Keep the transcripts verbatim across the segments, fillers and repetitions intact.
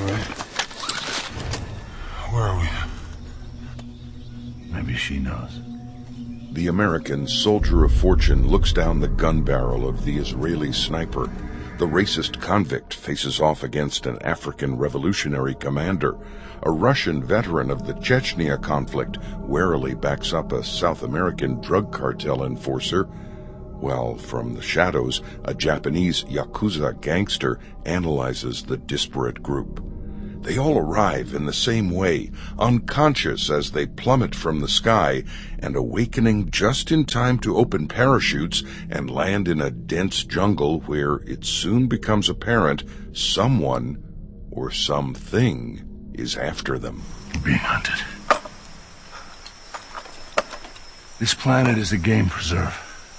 All right. Where are we? Maybe she knows. The American soldier of fortune looks down the gun barrel of the Israeli sniper. The racist convict faces off against an African revolutionary commander. A Russian veteran of the Chechnya conflict warily backs up a South American drug cartel enforcer. While from the shadows, a Japanese Yakuza gangster analyzes the disparate group. They all arrive in the same way, unconscious as they plummet from the sky, and awakening just in time to open parachutes and land in a dense jungle where it soon becomes apparent someone or something is after them. We're being hunted. This planet is a game preserve.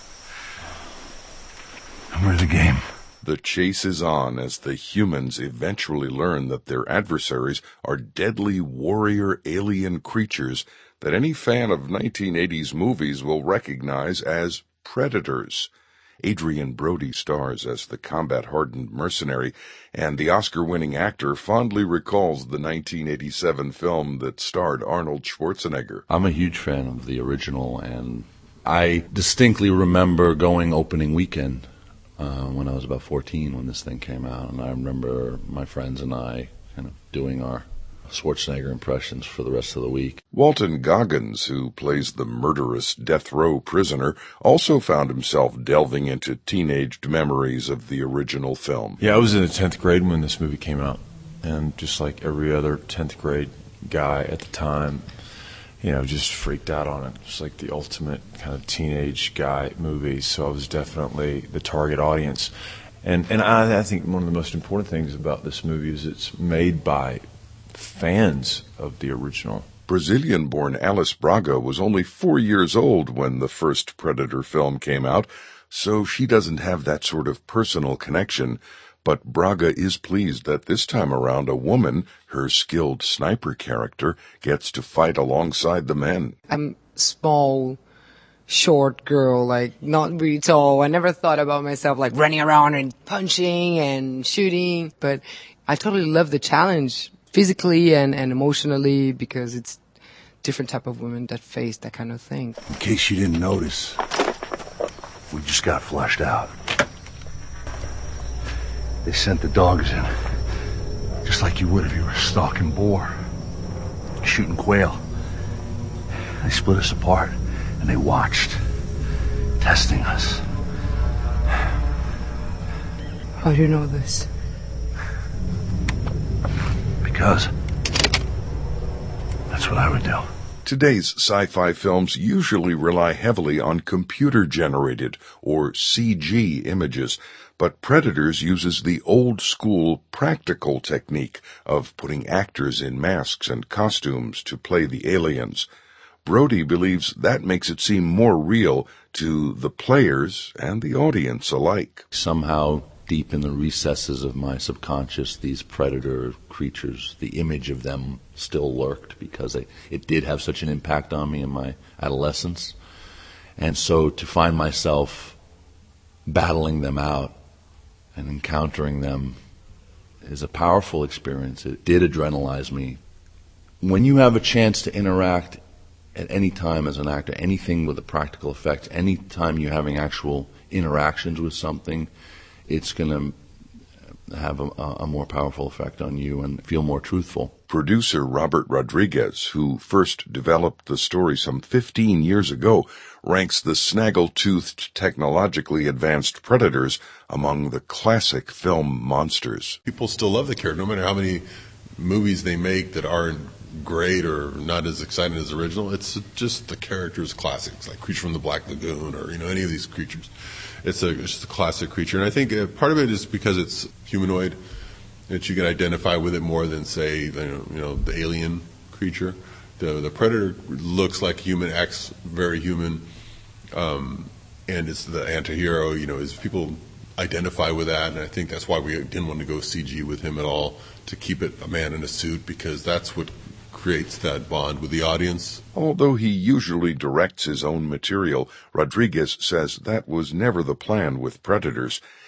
And we're the game. The chase is on as the humans eventually learn that their adversaries are deadly warrior alien creatures that any fan of nineteen eighties movies will recognize as predators. Adrian Brody stars as the combat-hardened mercenary, and the Oscar-winning actor fondly recalls the nineteen eighty-seven film that starred Arnold Schwarzenegger. I'm a huge fan of the original, and I distinctly remember going opening weekend Uh, when I was about fourteen when this thing came out, and I remember my friends and I kind of doing our Schwarzenegger impressions for the rest of the week. Walton Goggins, who plays the murderous death row prisoner, also found himself delving into teenaged memories of the original film. Yeah, I was in the tenth grade when this movie came out, and just like every other tenth grade guy at the time, you know, just freaked out on it. It's like the ultimate kind of teenage guy movie. So I was definitely the target audience. And and I, I think one of the most important things about this movie is it's made by fans of the original. Brazilian-born Alice Braga was only four years old when the first Predator film came out, so she doesn't have that sort of personal connection. But Braga is pleased that this time around a woman, her skilled sniper character, gets to fight alongside the men. I'm small, short girl, like not really tall. I never thought about myself like running around and punching and shooting, but I totally love the challenge physically and, and emotionally because it's different type of women that face that kind of thing. In case you didn't notice, we just got flushed out. They sent the dogs in, just like you would if you were stalking boar, shooting quail. They split us apart, and they watched, testing us. How do you know this? Because that's what I would do. Today's sci-fi films usually rely heavily on computer-generated or C G images, but Predators uses the old-school practical technique of putting actors in masks and costumes to play the aliens. Brody believes that makes it seem more real to the players and the audience alike. Somehow, deep in the recesses of my subconscious, these predator creatures, the image of them still lurked because it, it did have such an impact on me in my adolescence. And so to find myself battling them out and encountering them is a powerful experience. It did adrenalize me. When you have a chance to interact at any time as an actor, anything with a practical effect, any time you're having actual interactions with something, it's going to have a, a more powerful effect on you and feel more truthful. Producer Robert Rodriguez, who first developed the story some fifteen years ago, ranks the snaggle-toothed, technologically advanced predators among the classic film monsters. People still love the character, no matter how many movies they make that aren't great or not as exciting as the original. It's just the character's classics, like Creature from the Black Lagoon or, you know, any of these creatures. It's, a, it's just a classic creature. And I think uh, part of it is because it's humanoid, that you can identify with it more than, say, you know, you know the alien creature. The the predator looks like human, acts very human, um, and it's the anti-hero. You know, is people identify with that, and I think that's why we didn't want to go C G with him at all, to keep it a man in a suit, because that's what creates that bond with the audience. Although he usually directs his own material, Rodriguez says that was never the plan with Predators.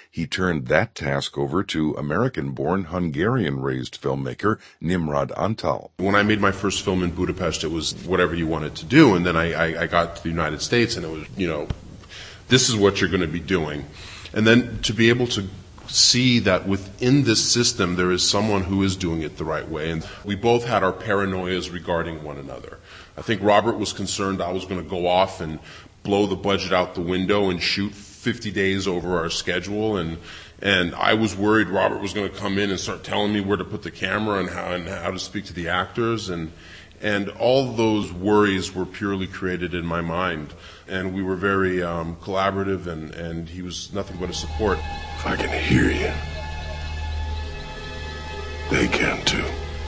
he turned that task over to American-born, Hungarian-raised filmmaker Nimrod Antal. When I made my first film in Budapest, it was whatever you wanted to do, and then I, I, I got to the United States, and it was, you know, this is what you're going to be doing. And then to be able to see that within this system there is someone who is doing it the right way. And we both had our paranoias regarding one another. I think Robert was concerned I was going to go off and blow the budget out the window and shoot fifty days over our schedule, and and I was worried Robert was going to come in and start telling me where to put the camera and how and how to speak to the actors, and and all those worries were purely created in my mind. And we were very um, collaborative, and, and he was nothing but a support. If I can hear you, they can too.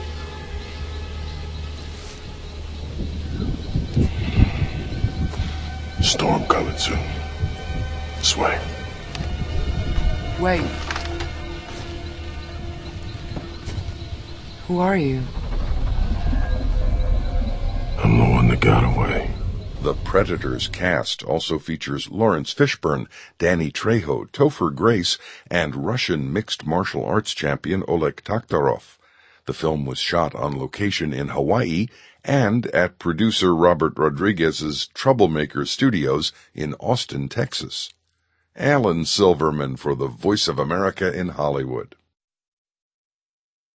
Storm coming soon. This way. Wait. Who are you? I'm the one that got away. The Predators cast also features Lawrence Fishburne, Danny Trejo, Topher Grace, and Russian mixed martial arts champion Oleg Taktarov. The film was shot on location in Hawaii and at producer Robert Rodriguez's Troublemaker Studios in Austin, Texas. Alan Silverman for the Voice of America in Hollywood.